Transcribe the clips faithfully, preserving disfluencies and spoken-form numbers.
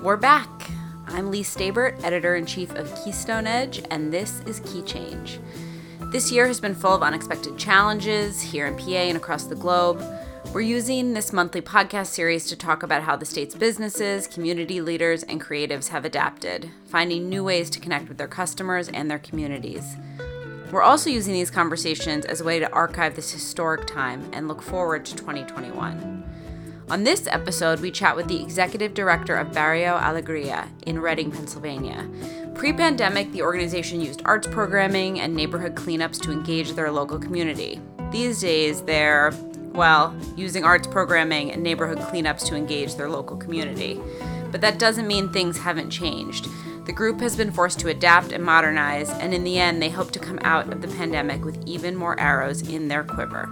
We're back. I'm Lee Stabert, Editor-in-Chief of Keystone Edge, and this is Key Change. This year has been full of unexpected challenges here in P A and across the globe. We're using this monthly podcast series to talk about how the state's businesses, community leaders, and creatives have adapted, finding new ways to connect with their customers and their communities. We're also using these conversations as a way to archive this historic time and look forward to twenty twenty-one. On this episode, we chat with the executive director of Barrio Alegria in Reading, Pennsylvania. Pre-pandemic, the organization used arts programming and neighborhood cleanups to engage their local community. These days, they're, well, using arts programming and neighborhood cleanups to engage their local community. But that doesn't mean things haven't changed. The group has been forced to adapt and modernize, and in the end, they hope to come out of the pandemic with even more arrows in their quiver.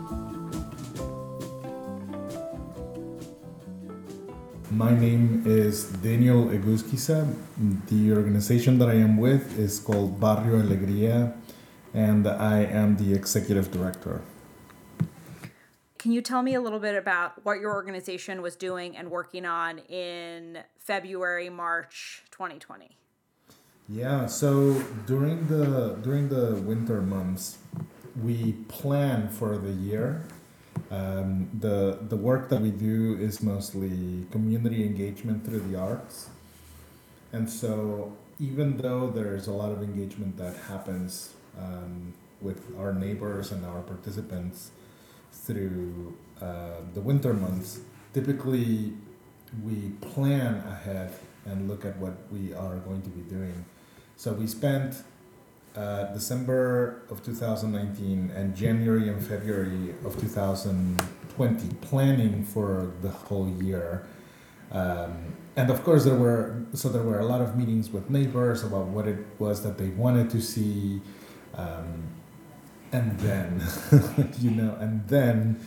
My name is Daniel Egusquiza. The organization that I am with is called Barrio Alegria, and I am the executive director. Can you tell me a little bit about what your organization was doing and working on in February, March twenty twenty? Yeah, so during the during the winter months, we plan for the year. Um, the the work that we do is mostly community engagement through the arts. And so even though there's a lot of engagement that happens um, with our neighbors and our participants through uh, the winter months, typically we plan ahead and look at what we are going to be doing. So we spent uh, December of two thousand nineteen and January and February of two thousand twenty planning for the whole year. Um, and of course there were, so there were a lot of meetings with neighbors about what it was that they wanted to see. Um, and then, you know, and then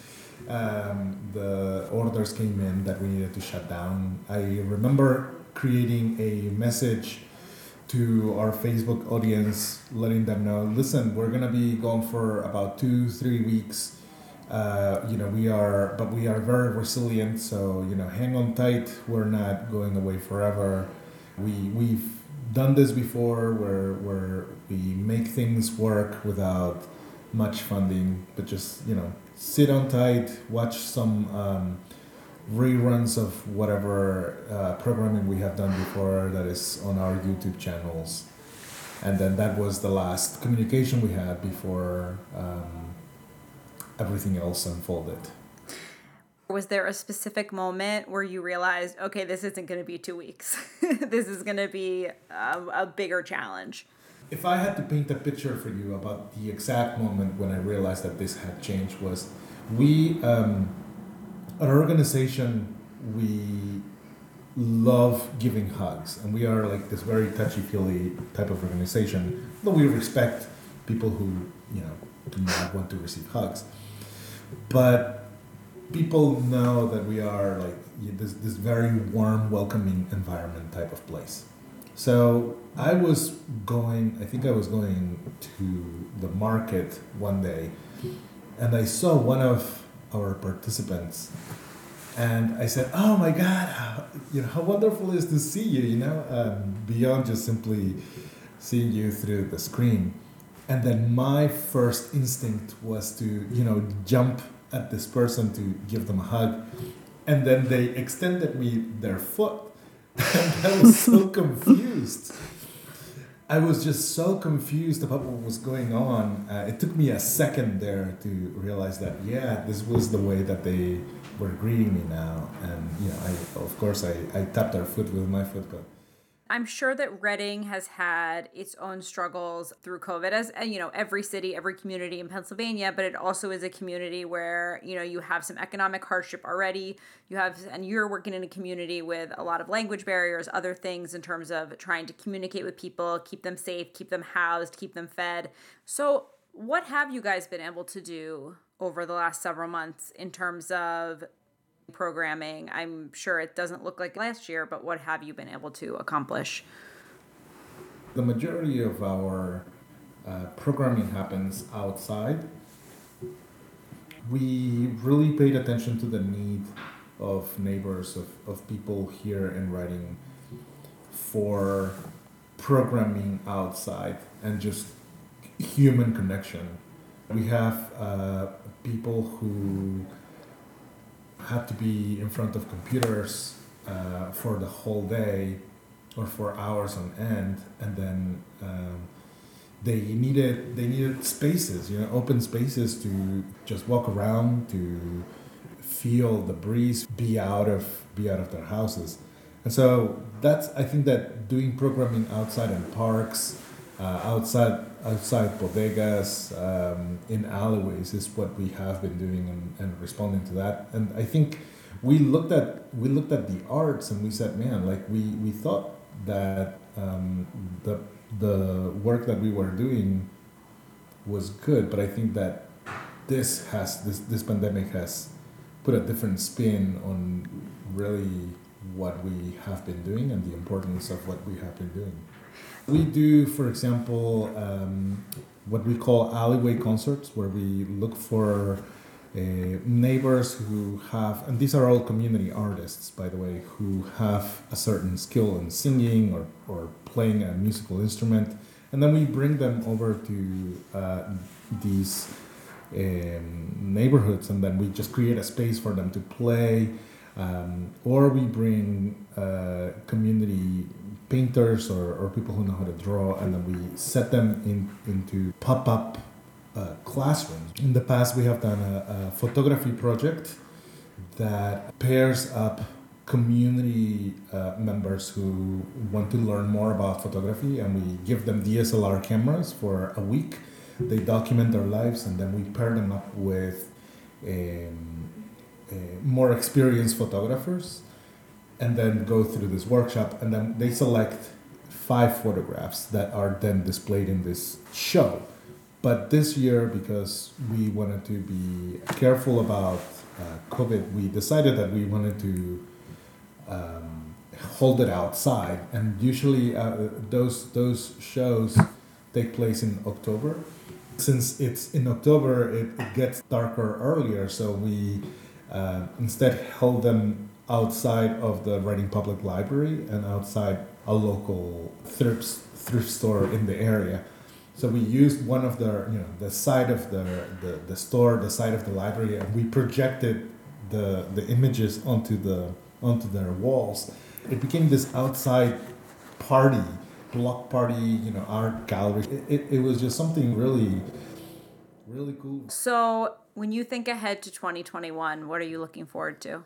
um, the orders came in that we needed to shut down. I remember creating a message to our Facebook audience, letting them know, listen, we're gonna be gone for about two, three weeks. Uh, you know, we are, but we are very resilient. So, you know, hang on tight. We're not going away forever. We we've done this before, where where we make things work without much funding, but just, you know, sit on tight, watch some um, reruns of whatever uh, programming we have done before that is on our YouTube channels. And then that was the last communication we had before um, everything else unfolded. Was there a specific moment where you realized, okay, this isn't going to be two weeks. This is going to be a, a bigger challenge? If I had to paint a picture for you about the exact moment when I realized that this had changed, was we, um, at our organization, we love giving hugs. And we are like this very touchy-feely type of organization, though we respect people who, you know, do not want to receive hugs. But people know that we are like this, this very warm, welcoming environment type of place. So I was going, I think I was going to the market one day, and I saw one of our participants, and I said, oh my God, how, you know, how wonderful it is to see you, you know, um, beyond just simply seeing you through the screen. And then my first instinct was to, you know, jump at this person to give them a hug. And then they extended me their foot. And I was so confused. I was just so confused about what was going on. Uh, it took me a second there to realize that, yeah, this was the way that they were greeting me now. And, you know, I, of course, I, I tapped their foot with my foot, but I'm sure that Reading has had its own struggles through COVID, as you know, every city, every community in Pennsylvania, but it also is a community where, you know, you have some economic hardship already. You have, and you're working in a community with a lot of language barriers, other things in terms of trying to communicate with people, keep them safe, keep them housed, keep them fed. So what have you guys been able to do over the last several months in terms of programming? I'm sure it doesn't look like last year, but what have you been able to accomplish? The majority of our uh, programming happens outside. We really paid attention to the need of neighbors, of, of people here in Reading for programming outside and just human connection. We have uh, people who have to be in front of computers uh, for the whole day or for hours on end, and then um, they needed they needed spaces, you know, open spaces to just walk around, to feel the breeze, be out of be out of their houses. And so that's, I think that doing programming outside in parks, uh, outside outside bodegas, um, in alleyways is what we have been doing, and, and responding to that. And I think we looked at we looked at the arts and we said, man, like we, we thought that um, the the work that we were doing was good, but I think that this has this this pandemic has put a different spin on really what we have been doing and the importance of what we have been doing. We do, for example, um, what we call alleyway concerts, where we look for uh, neighbors who have, and these are all community artists, by the way, who have a certain skill in singing or, or playing a musical instrument, and then we bring them over to uh, these um, neighborhoods, and then we just create a space for them to play. Um, or we bring uh, community painters or, or people who know how to draw, and then we set them in into pop-up uh, classrooms. In the past, we have done a, a photography project that pairs up community uh, members who want to learn more about photography, and we give them D S L R cameras for a week. They document their lives, and then we pair them up with um, Uh, more experienced photographers, and then go through this workshop, and then they select five photographs that are then displayed in this show. But this year, because we wanted to be careful about uh, COVID, we decided that we wanted to um, hold it outside, and usually uh, those those shows take place in October. Since it's in October, it, it gets darker earlier, so we Uh, instead held them outside of the Reading Public Library and outside a local thrift thrift store in the area. So we used one of the, you know, the side of the, the, the store, the side of the library, and we projected the the images onto the onto their walls. It became this outside party, block party, you know, art gallery. It, it, it was just something really, really cool. So when you think ahead to twenty twenty-one, what are you looking forward to?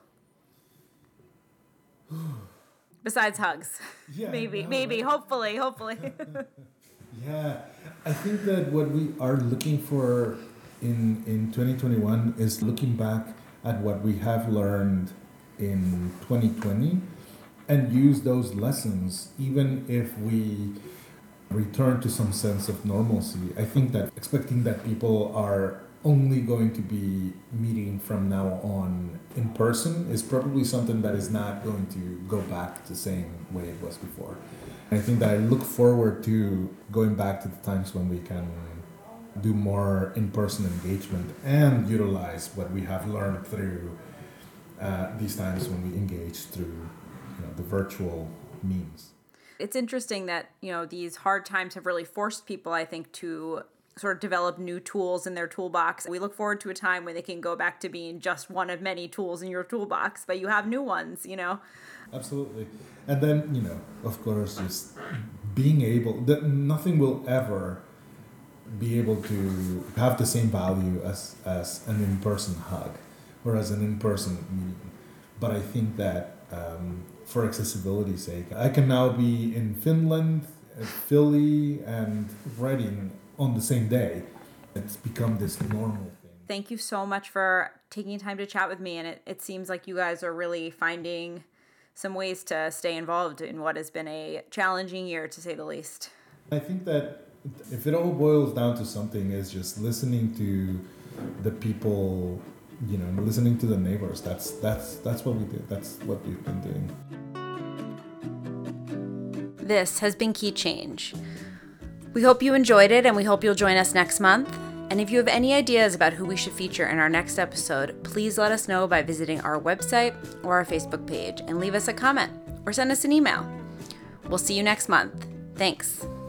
Besides hugs. Yeah, maybe, no, maybe, right? hopefully, hopefully. Yeah, I think that what we are looking for in, in twenty twenty-one is looking back at what we have learned in twenty twenty and use those lessons, even if we return to some sense of normalcy. I think that expecting that people are only going to be meeting from now on in person is probably something that is not going to go back the same way it was before. And I think that I look forward to going back to the times when we can do more in-person engagement and utilize what we have learned through uh, these times when we engage through, you know, the virtual means. It's interesting that, you know, these hard times have really forced people, I think, to sort of develop new tools in their toolbox. We look forward to a time when they can go back to being just one of many tools in your toolbox, but you have new ones, you know? Absolutely. And then, you know, of course, just being able, that nothing will ever be able to have the same value as, as an in-person hug or as an in-person meeting. But I think that um, for accessibility's sake, I can now be in Finland, Philly, and Reading on the same day. It's become this normal thing. Thank you so much for taking time to chat with me. And it, it seems like you guys are really finding some ways to stay involved in what has been a challenging year, to say the least. I think that if it all boils down to something, is just listening to the people, you know, listening to the neighbors. That's that's that's what we did. That's what we've been doing. This has been Key Change. We hope you enjoyed it, and we hope you'll join us next month. And if you have any ideas about who we should feature in our next episode, please let us know by visiting our website or our Facebook page and leave us a comment or send us an email. We'll see you next month. Thanks.